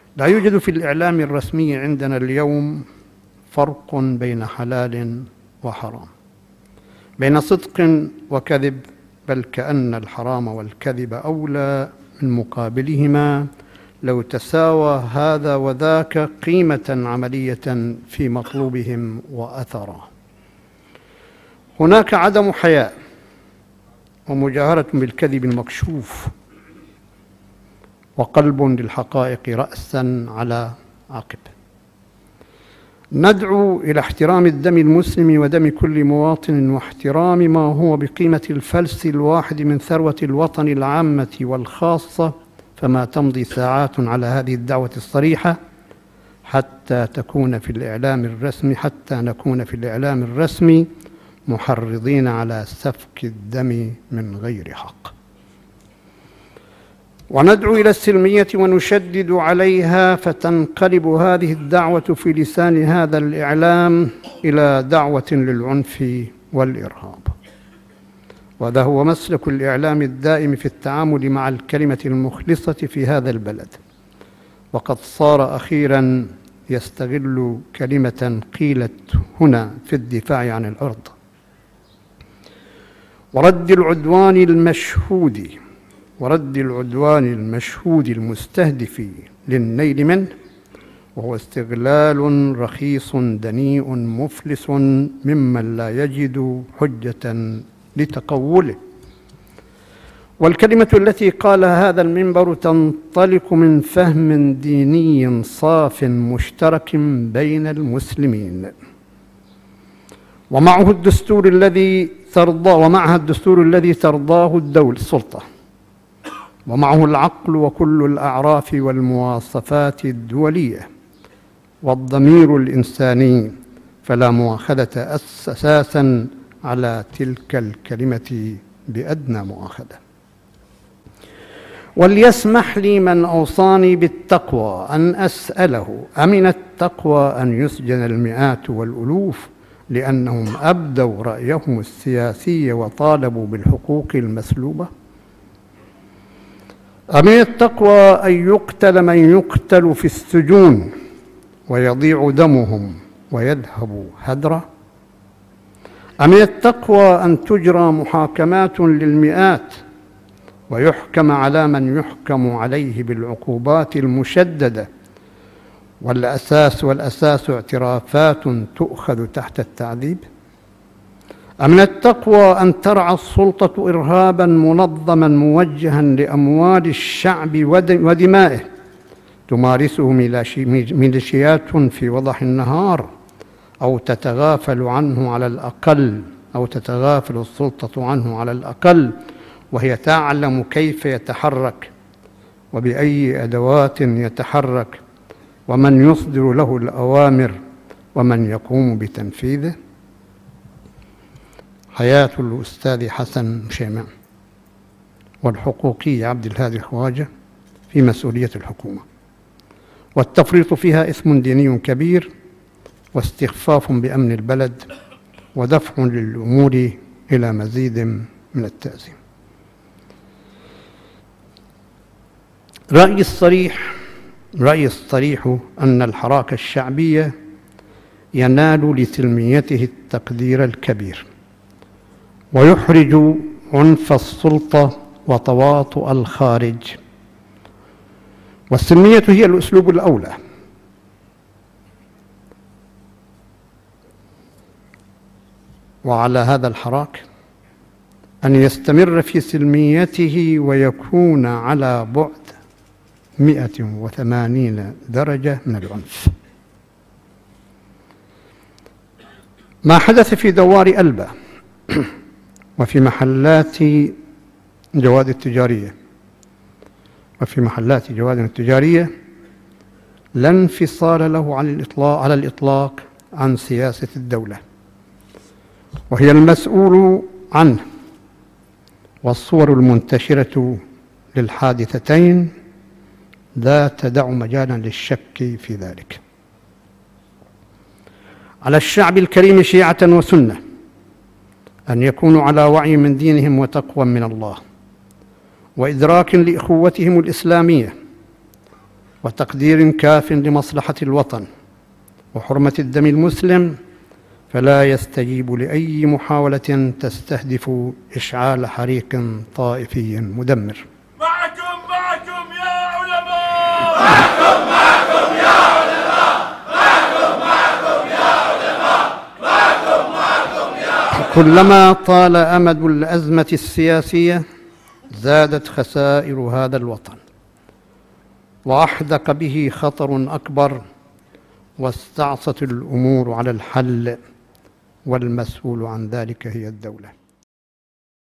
لا يوجد في الإعلام الرسمي عندنا اليوم فرق بين حلال وحرام، بين صدق وكذب، بل كأن الحرام والكذب أولى من مقابلهما لو تساوى هذا وذاك قيمة عملية في مطلوبهم وأثرا. هناك عدم حياء ومجاهرة بالكذب المكشوف، وقلب للحقائق رأسا على عقب. ندعو إلى احترام الدم المسلم ودم كل مواطن، واحترام ما هو بقيمة الفلس الواحد من ثروة الوطن العامة والخاصة، فما تمضي ساعات على هذه الدعوة الصريحة حتى نكون في الإعلام الرسمي محرضين على سفك الدم من غير حق. وندعو إلى السلمية ونشدد عليها، فتنقلب هذه الدعوة في لسان هذا الإعلام إلى دعوة للعنف والإرهاب. وهذا هو مسلك الإعلام الدائم في التعامل مع الكلمة المخلصة في هذا البلد، وقد صار أخيراً يستغل كلمة قيلت هنا في الدفاع عن العرض ورد العدوان المشهود المستهدف للنيل منه، وهو استغلال رخيص دنيء مفلس ممن لا يجد حجة لتقوله. والكلمة التي قالها هذا المنبر تنطلق من فهم ديني صاف مشترك بين المسلمين، ومعها الدستور الذي ترضاه السلطة، ومعه العقل وكل الأعراف والمواصفات الدولية والضمير الإنساني، فلا مؤاخذة أساساً على تلك الكلمة بأدنى مؤاخذة. وليسمح لي من أوصاني بالتقوى أن أسأله: أمن التقوى أن يسجن المئات والألوف لأنهم أبدوا رأيهم السياسي وطالبوا بالحقوق المسلوبة؟ أمن التقوى أن يقتل من يقتل في السجون ويضيع دمهم ويذهب هدرا؟ أمن التقوى أن تجرى محاكمات للمئات ويحكم على من يحكم عليه بالعقوبات المشددة، والأساس اعترافات تؤخذ تحت التعذيب؟ أمن التقوى أن ترعى السلطة إرهابا منظما موجها لأموال الشعب ودمائه تمارسه ميليشيات في وضح النهار، أو تتغافل السلطة عنه على الأقل وهي تعلم كيف يتحرك وبأي أدوات يتحرك ومن يصدر له الأوامر ومن يقوم بتنفيذه؟ حياة الأستاذ حسن مشيمع والحقوقي عبد الهادي الخواجة في مسؤولية الحكومة، والتفريط فيها إثم ديني كبير واستخفاف بأمن البلد ودفع للأمور إلى مزيد من التأزيم. رأيي الصريح أن الحراك الشعبي ينال لسلميته التقدير الكبير، ويحرج عنف السلطة وتواطؤ الخارج، والسلمية هي الأسلوب الأولى. وعلى هذا الحراك أن يستمر في سلميته ويكون على بعد 180 درجة من العنف. ما حدث في دوار ألبا وفي محلات جواد التجارية لا انفصال له على الإطلاق عن سياسة الدولة، وهي المسؤول عنه، والصور المنتشرة للحادثتين لا تدع مجالا للشك في ذلك. على الشعب الكريم شيعة وسنة أن يكونوا على وعي من دينهم وتقوى من الله وإدراك لإخوتهم الإسلامية، وتقدير كاف لمصلحة الوطن وحرمة الدم المسلم، فلا يستجيب لأي محاولة تستهدف إشعال حريق طائفي مدمر. معكم يا علماء، معكم يا علماء، معكم يا علماء، معكم يا علماء. كلما طال أمد الأزمة السياسية زادت خسائر هذا الوطن، وأحدق به خطر أكبر، واستعصت الأمور على الحل، والمسؤول عن ذلك هي الدولة.